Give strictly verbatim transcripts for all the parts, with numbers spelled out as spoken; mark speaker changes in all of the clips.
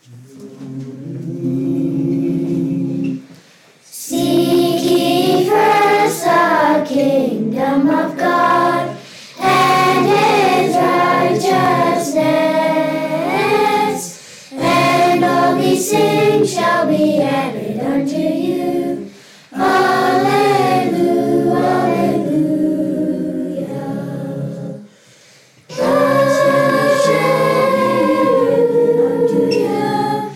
Speaker 1: Seek ye first the kingdom of God and his righteousness, and all these things shall be added unto you. Alleluia, alleluia. Hallelujah.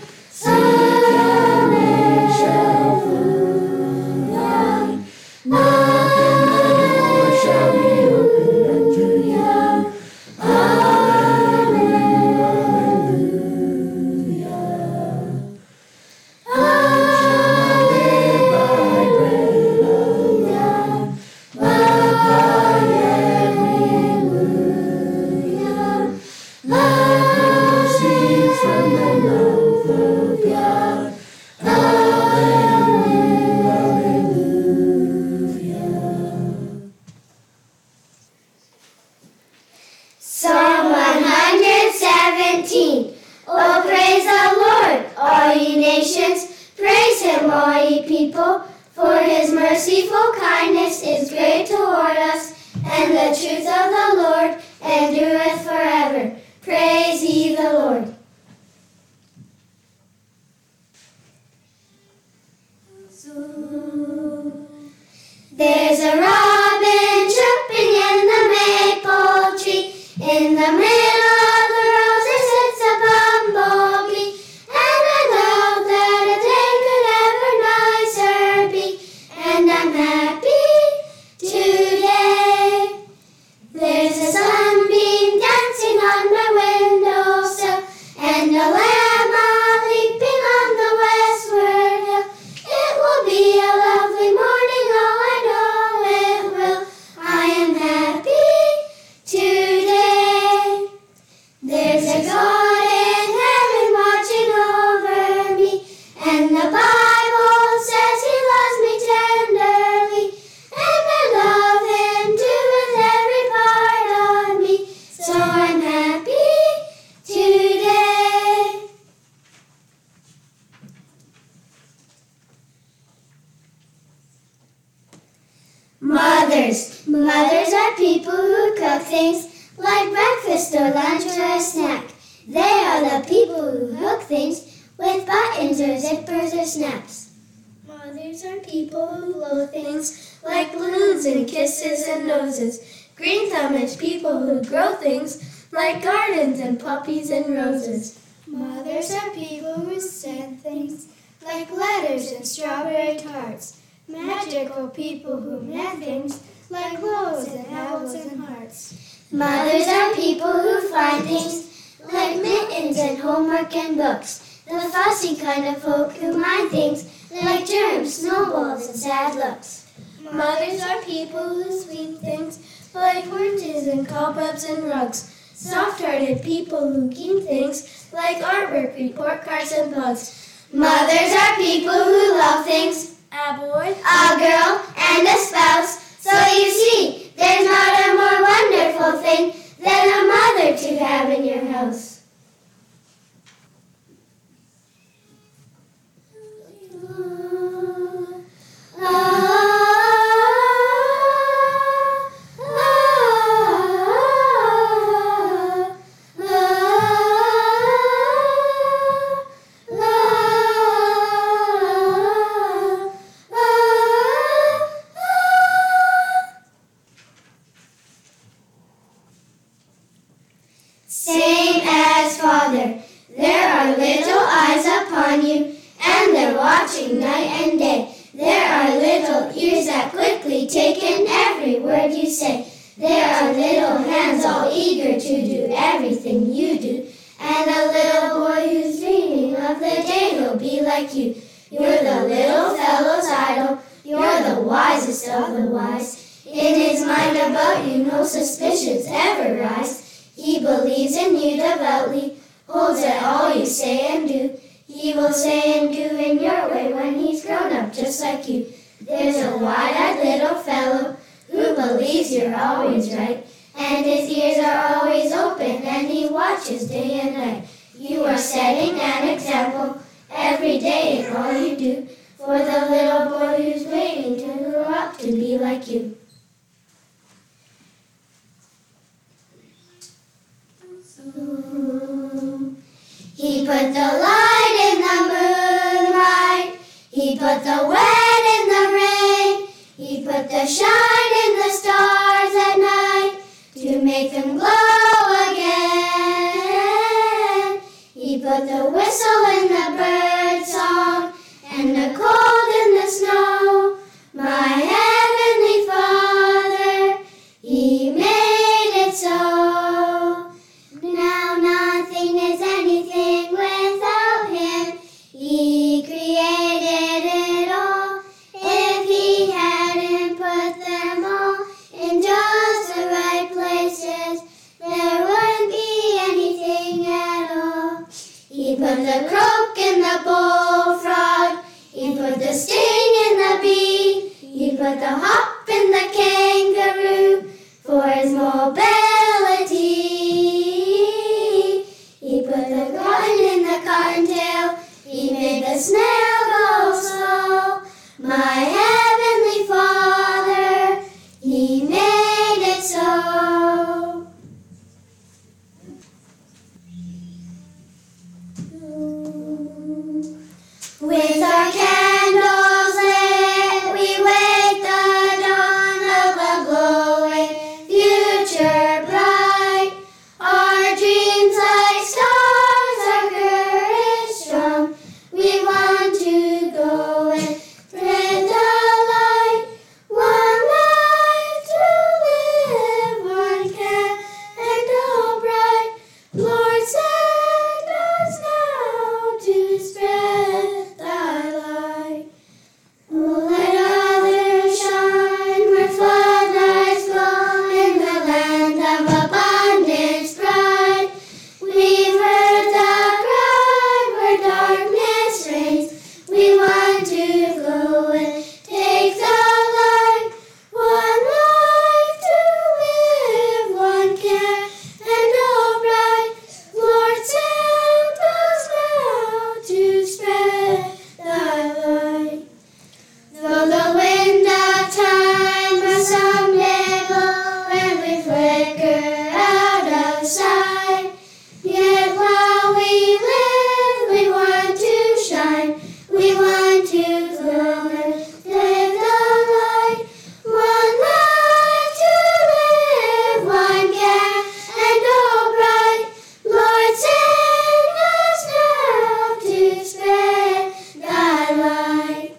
Speaker 1: Psalm one hundred seventeen. Oh, praise the Lord, all ye nations. Praise him, all ye people. For his merciful kindness is great toward us, and the truth of the Lord endureth forever. Praise ye the Lord. There's a robin chirping in the maple tree. In the middle of the roses sits a bumblebee, and I know that a day could ever nicer be, and I'm happy today. There's a sunbeam dancing on my windowsill, and a lamb leaping on the westward hill. It will be a lovely morning, oh, I know it will. I am happy today. There's a God in heaven watching over me, and the Bible says he loves me tenderly, and I love him too with every part of me, so I'm happy today. Mothers. Mothers are people who cook things like breakfast or lunch or a snack. They are the people who hook things with buttons or zippers or snaps. Mothers are people who blow things like balloons and kisses and noses. Green thumb is people who grow things like gardens and puppies and roses. Mothers are people who send things like letters and strawberry tarts. Magical people who mend things like loaves and apples and hearts. Mothers are people who find things like mittens and homework and books. The fussy kind of folk who mind things like germs, snowballs, and sad looks. Mothers are people who sweep things like oranges and cobwebs and rugs. Soft-hearted people who keep things like artwork, report cards, and bugs. Mothers are people who love things, a boy, a girl, and a spouse. So you see, there's not a more wonderful thing than a mother to have in your house. Same as Father, there are little eyes upon you, and they're watching night and day. There are little ears that quickly take in every word you say. There are little hands all eager to do everything you do, and a little boy who's dreaming of the day he'll be like you. You're the little fellow's idol, you're the wisest of the wise. In his mind about you no suspicions ever rise. He believes in you devoutly, holds at all you say and do. He will say and do in your way when he's grown up just like you. There's a wide-eyed little fellow who believes you're always right, and his ears are always open, and he watches day and night. You are setting an example every day in all you do for the little boy who's waiting to grow up to be like you. He put the light in the moonlight, he put the wet in the rain, he put the shine in the stars at night to make them glow again. He put the whistle in the bird song and the cold in the snow. My heavenly Father, he made it so. Now nothing is anything without him. He created it all. If he hadn't put them all in just the right places, there wouldn't be anything at all. He put the croak in the bullfrog, he put the sting in the bee, he put the hop in the kangaroo for his mobility. He put the cotton in the cottontail, he made the snail go slow. My heavenly Father, he made it so. With our candles lit, we wait the dawn of a glowing future bright. Our dreams like stars, our courage strong. We want to go and spread the light. One life to live, one candle bright. Lord, send us now to spread thy light. Oh, let others shine where floodlights glow in the land of abundance bright. We've heard the cry where darkness reigns. We want to go and take the light. One life to live, one candle bright. Lord, send us now to spread thy light. Though the wind of time must someday blow and we flicker out of sight, yet while we live, we want to shine. We want to glow and live the light. One life to live, one candle bright. Lord, send us now to spread thy light.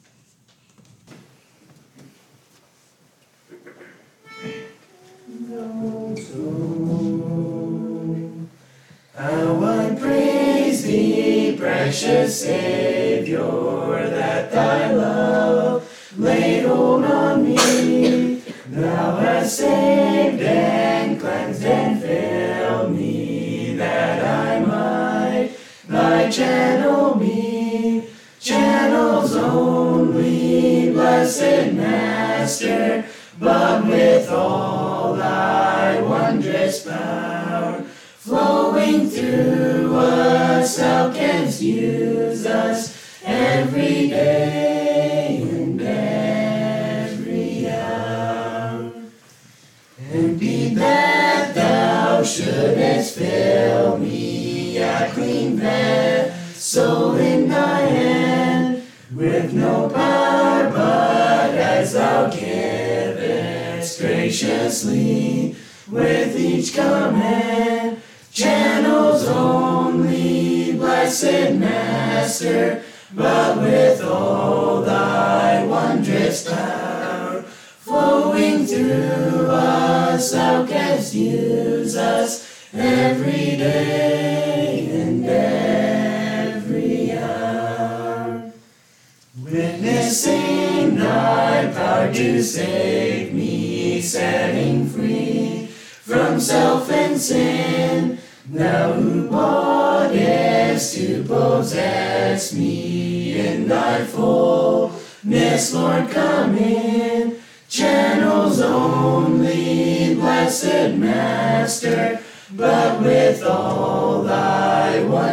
Speaker 2: I would praise thee, precious Savior, that thy love laid hold on me. Thou hast saved and cleansed and filled me, that I might thy channel be. Channels only, blessed Master, but with all thy wondrous power flowing through us, thou canst use us every day and every hour. And be that thou shouldest fill me a clean vessel in thy hand, with no power but as thou givest graciously with each command. Channels only, blessed Master, but with all thy wondrous power flowing through us, thou canst use us every day and every hour. Witnessing thy power to save me, setting free from self and sin, thou who boughtest to possess me in thy fullness, Lord, come in. Channels only, blessed Master, but with all thy wondrous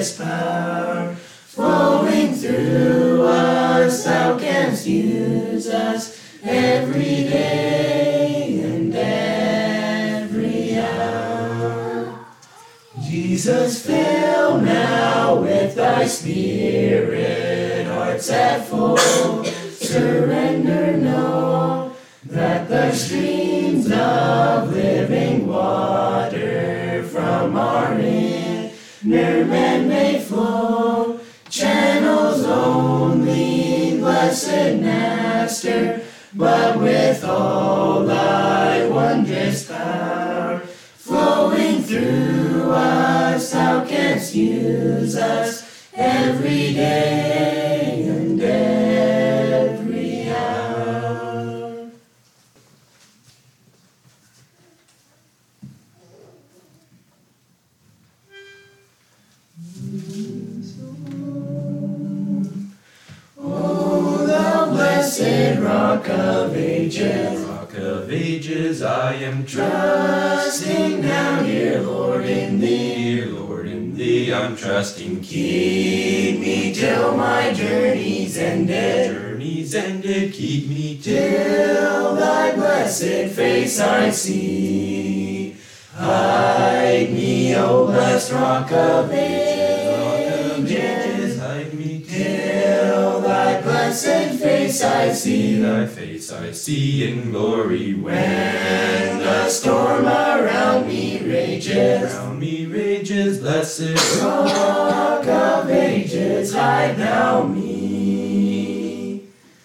Speaker 2: wondrous power flowing through us. Thou canst use us every day and every hour. Jesus, fill now with thy Spirit hearts at full surrender. Know that the streams of living water from our inner man may flow. Channels only, blessed Master, but with all thy wondrous power flowing through us, thou canst use us every day and every hour. Oh, thou blessed Rock of Ages, Rock of Ages, I am trusting now, dear Lord, in Thee, dear Lord, in Thee, I'm trusting. Keep me till my journey's ended, journey's ended. Keep me till Thy blessed face I see. Hide me, O blessed Rock of Ages, Rock of Ages, hide me till Thy blessed face I see. Thy face I see in glory when the storm around me rages, around me rages. Blessed Rock of Ages, hide thou me.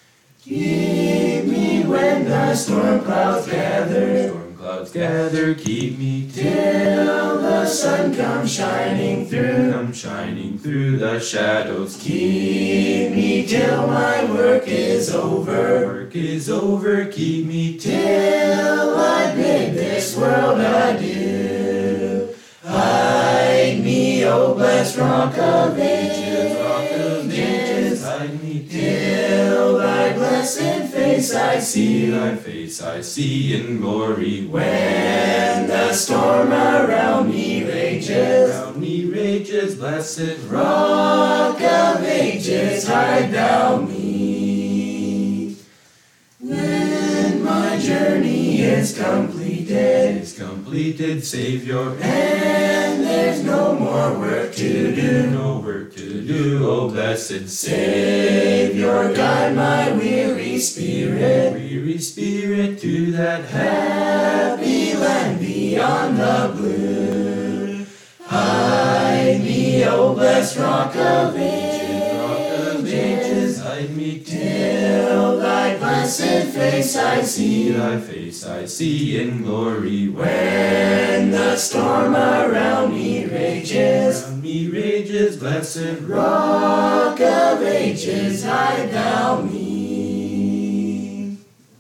Speaker 2: Keep me when the storm clouds gather, storm clouds gather. Keep me till the sun comes shining through, comes shining through the shadows. Keep me till my work is over, work is over. Keep me till I bid this world adieu. Hide me, O blessed Rock of Ages, Rock of Ages, hide me till Thy blessed face I see, Thy face I see in glory when the storm around me rages, around me rages. Blessed Rock of Ages, hide thou me. When my journey is completed, is completed, Savior, and there's no more work to do, no work to do. O blessed Savior, guide my weary spirit, weary spirit to that happy land beyond the blue. Hide me, O blessed Rock of Ages, Rock of Ages, hide me till Thy blessed face I see, Thy face I see in glory when the storm around me rages, around me rages. Blessed Rock of Ages, hide thou me.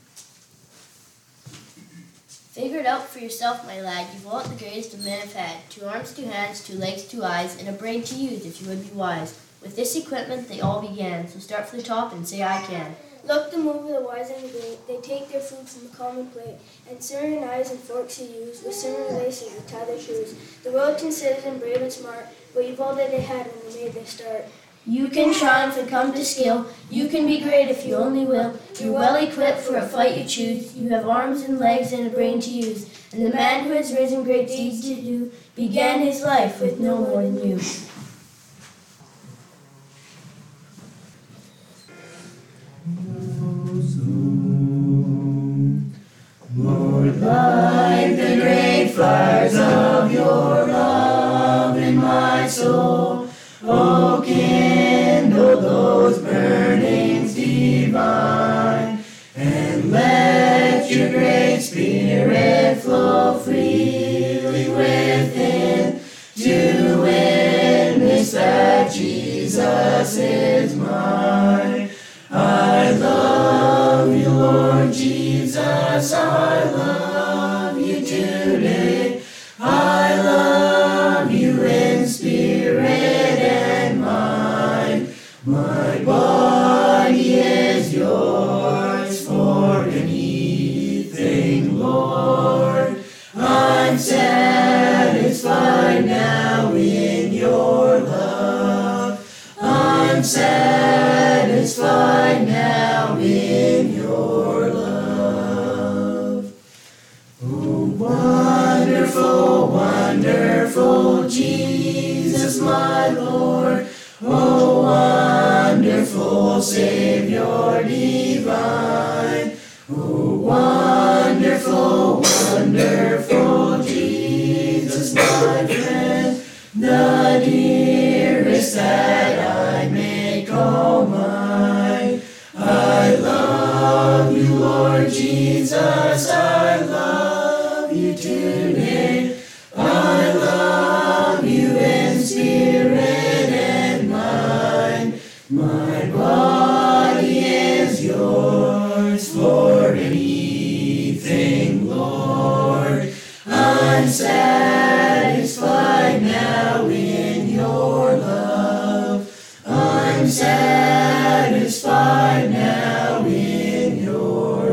Speaker 3: Figure it out for yourself, my lad. You want the greatest of men have had. Two arms, two hands, two legs, two eyes, and a brain to use if you would be wise. With this equipment they all began, so start for the top and say I can.
Speaker 4: Look them over, the wise and the great. They take their food from a common plate, and similar knives and forks you use, with similar laces to tie their shoes. The world considers them brave and smart, but you've all that they had when they made their start.
Speaker 3: You can triumph and come to skill. You can be great if you only will. You're well equipped for a fight you choose. You have arms and legs and a brain to use. And the man who has risen great deeds to do began his life with no more than you.
Speaker 2: Lord, light the great fires of your love in my soul. Oh, kindle those burnings divine, and let your great Spirit flow freely within, to witness that Jesus is mine. I love you, Lord Jesus, I love you today. I love you in spirit and mind. My body is yours for anything, Lord. I'm satisfied now in your love. satisfied now in your love. Oh, wonderful, wonderful Jesus, my Lord. Oh, wonderful Savior divine. Oh, wonderful, wonderful Jesus, my friend, the dearest that I may call mine. I love you, Lord Jesus, I love you today. I love you in spirit and mind. My body is yours for anything, Lord. I'm satisfied now in your love. I'm satisfied now in your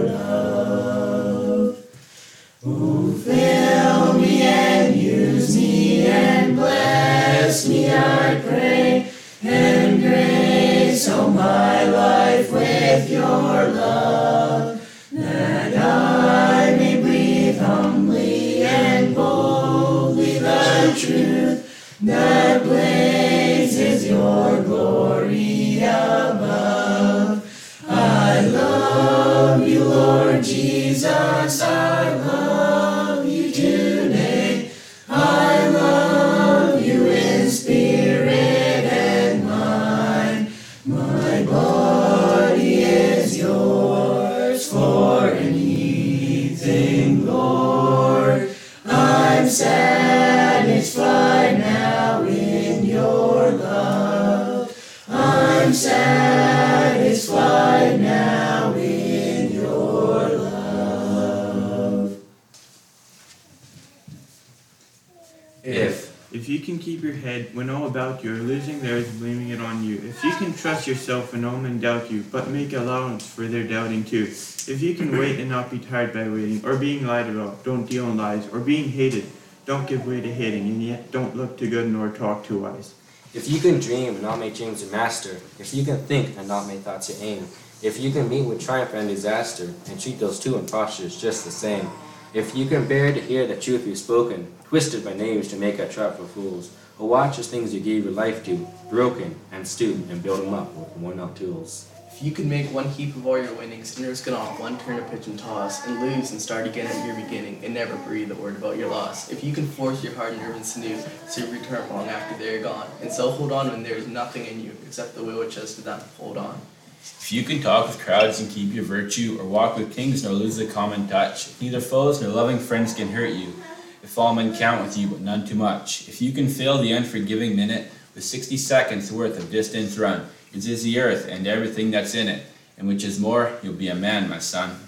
Speaker 2: love. Oh, fill me and use me and bless me, I pray, and grace all my life with your love, that I may breathe humbly and boldly the truth that blazes your glory above. I love you, Lord Jesus, I love you today. I love you in spirit and mind. My body is yours for anything, Lord. I'm satisfied now in your love. I'm satisfied now in your love.
Speaker 5: If If you can keep your head when all about you are losing theirs and blaming it on you, if you can trust yourself when all men doubt you, but make allowance for their doubting too, if you can wait and not be tired by waiting, or being lied about, don't deal in lies, or being hated, don't give way to hating, and yet don't look too good nor talk too wise.
Speaker 6: If you can dream and not make dreams your master, if you can think and not make thoughts your aim, if you can meet with triumph and disaster, and treat those two impostures just the same, if you can bear to hear the truth we've spoken, twisted by knaves to make a trap for fools, or watch as things you gave your life to, broken and stoop and build them up with worn out tools.
Speaker 7: If you can make one heap of all your winnings and risk it on one turn of pitch and toss, and lose and start again at your beginning, and never breathe a word about your loss, if you can force your heart and nerves anew to return long after they're gone, and so hold on when there is nothing in you except the will which says to them, hold on.
Speaker 2: If you can talk with crowds and keep your virtue, or walk with kings nor lose the common touch, if neither foes nor loving friends can hurt you, if all men count with you but none too much, if you can fill the unforgiving minute with sixty seconds worth of distance run, yours is the earth and everything that's in it, and which is more, you'll be a man, my son.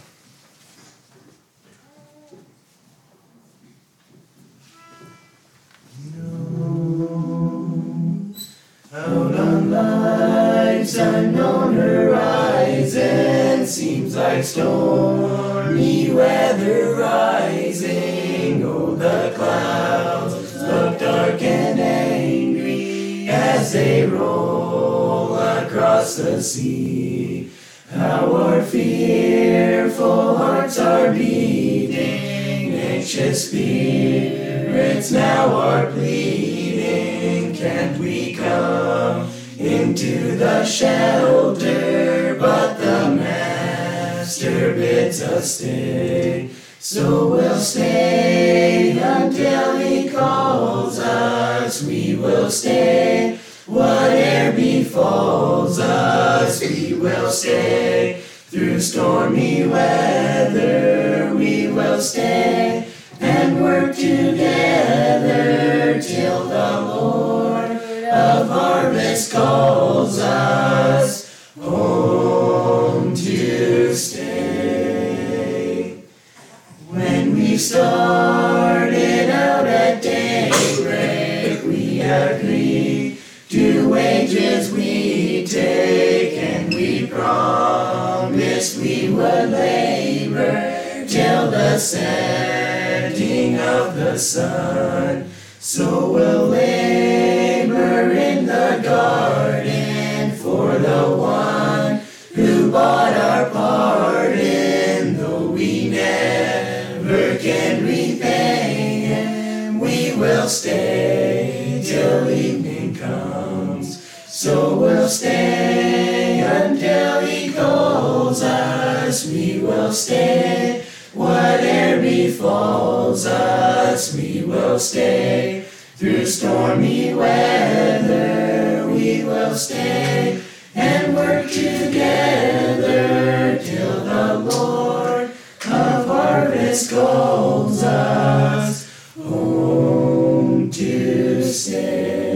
Speaker 8: Out on life's unknown horizon, seems like stormy weather rising. Oh, the clouds look dark and angry as they roll across the sea. How our fearful hearts are beating, anxious spirits now are pleading. Can't we come into the shelter? But the Master bids us stay. So we'll stay until he calls us. We will stay, whate'er befalls us. We will stay through stormy weather. We will stay and work together till the Lord of harvest calls us home to stay. When we started out at daybreak, we agreed to wages we take, and we promised we would labor till the setting of the sun. So we'll labor in the garden for the one until evening comes. So we'll stay until he calls us. We will stay, whate'er befalls us. We will stay through stormy weather. We will stay and work together till the Lord of harvest calls us home to stay.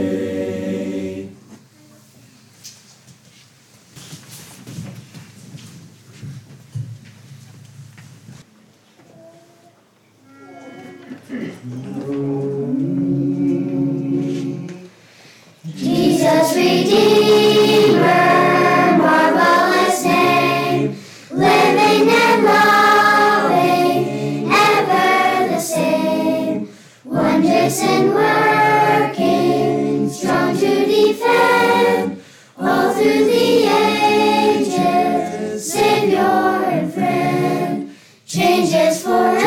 Speaker 1: Jesus Redeemer, marvelous name, living and loving, ever the same, wondrous and working, strong to defend, all through the ages, Savior and friend, changes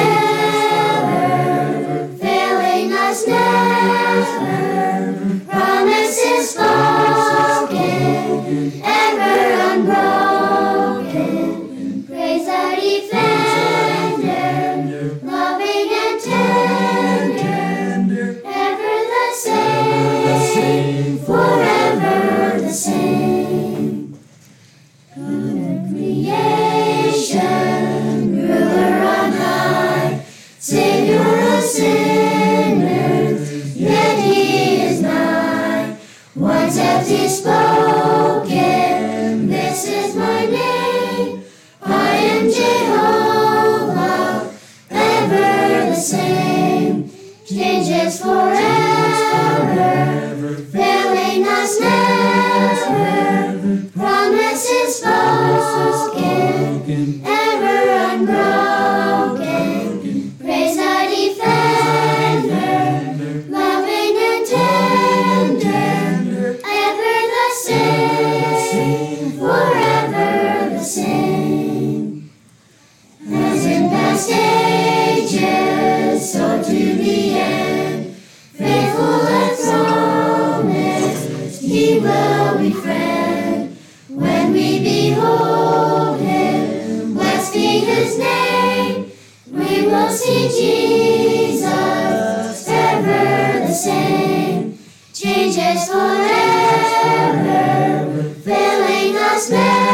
Speaker 1: forever, failing us never, promises spoken, ever unbroken, praise our defender, loving and tender, ever the same, forever the same. God of creation, ruler on high, Savior of sinners, yet he is nigh. Once hath he spoken, this is my name, I am Jehovah, ever the same, changes forever, failing us never, promises spoken, ever unbroken, praise our defender, loving and tender, ever the same, forever the same. As in past ages, so to the end, faithful and promised, he will be friend. When we behold him, blessed be his name, we will see Jesus, ever the same, changes forever, failing us never.